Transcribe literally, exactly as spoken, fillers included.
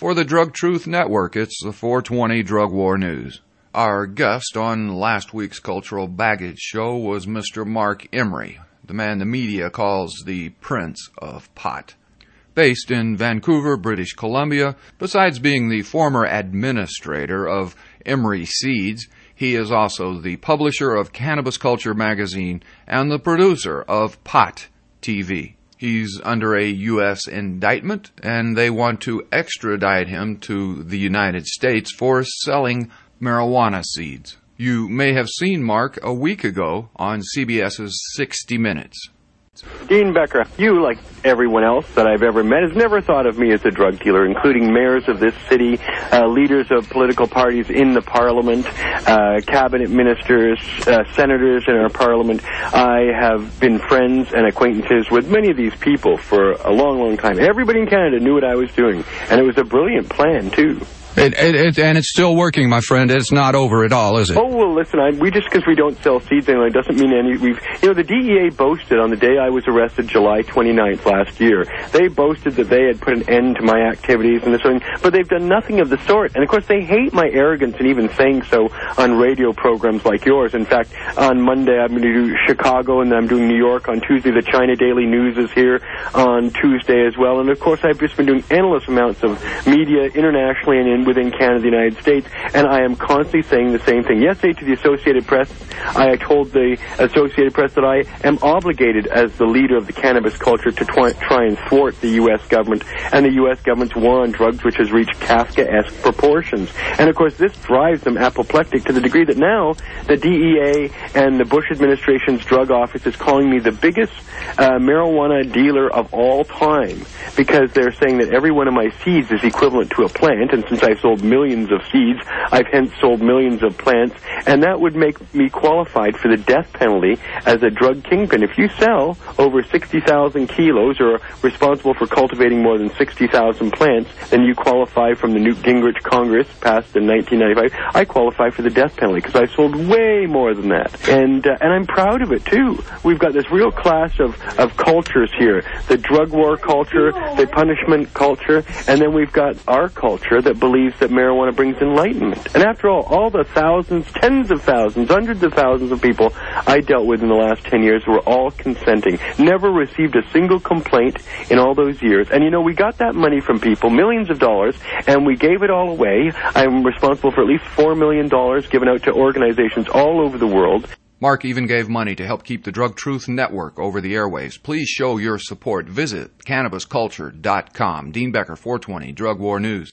For the Drug Truth Network, it's the four twenty Drug War News. Our guest on last week's Cultural Baggage Show was Mister Mark Emery, the man the media calls the Prince of Pot. Based in Vancouver, British Columbia, besides being the former administrator of Emery Seeds, he is also the publisher of Cannabis Culture magazine and the producer of Pot T V. He's under a U S indictment, and they want to extradite him to the United States for selling marijuana seeds. You may have seen Mark a week ago on CBS's sixty minutes. Dean Becker, you, like everyone else that I've ever met, has never thought of me as a drug dealer, including mayors of this city, uh, leaders of political parties in the parliament, uh, cabinet ministers, uh, senators in our parliament. I have been friends and acquaintances with many of these people for a long, long time. Everybody in Canada knew what I was doing, and it was a brilliant plan, too. It, it, it, and it's still working, my friend. It's not over at all, is it? Oh, well, listen, I, we just because we don't sell seeds anymore, it doesn't mean any... We've, you know, the D E A boasted on the day I was arrested, July twenty-ninth last year. They boasted that they had put an end to my activities and this sort of thing, but they've done nothing of the sort. And, of course, they hate my arrogance in even saying so on radio programs like yours. In fact, on Monday I'm going to do Chicago, and I'm doing New York on Tuesday. The China Daily News is here on Tuesday as well. And, of course, I've just been doing endless amounts of media internationally and in, within Canada, the United States, and I am constantly saying the same thing. Yesterday to the Associated Press, I told the Associated Press that I am obligated as the leader of the cannabis culture to try, try and thwart the U S government and the U S government's war on drugs, which has reached Kafkaesque proportions. And, of course, this drives them apoplectic to the degree that now the D E A and the Bush administration's drug office is calling me the biggest uh, marijuana dealer of all time, because they're saying that every one of my seeds is equivalent to a plant, and since I sold millions of seeds, I've hence sold millions of plants, and that would make me qualified for the death penalty as a drug kingpin. If you sell over sixty thousand kilos or are responsible for cultivating more than sixty thousand plants, then you qualify from the Newt Gingrich Congress passed in nineteen ninety-five. I qualify for the death penalty because I sold way more than that, and uh, and I'm proud of it too. We've got this real clash of, of cultures here, the drug war culture, the punishment culture, and then we've got our culture that believes that marijuana brings enlightenment. And after all, all the thousands, tens of thousands, hundreds of thousands of people I dealt with in the last ten years were all consenting. Never received a single complaint in all those years. And, you know, we got that money from people, millions of dollars, and we gave it all away. I'm responsible for at least four million dollars given out to organizations all over the world. Mark even gave money to help keep the Drug Truth Network over the airwaves. Please show your support. Visit cannabis culture dot com. Dean Becker, four twenty, Drug War News.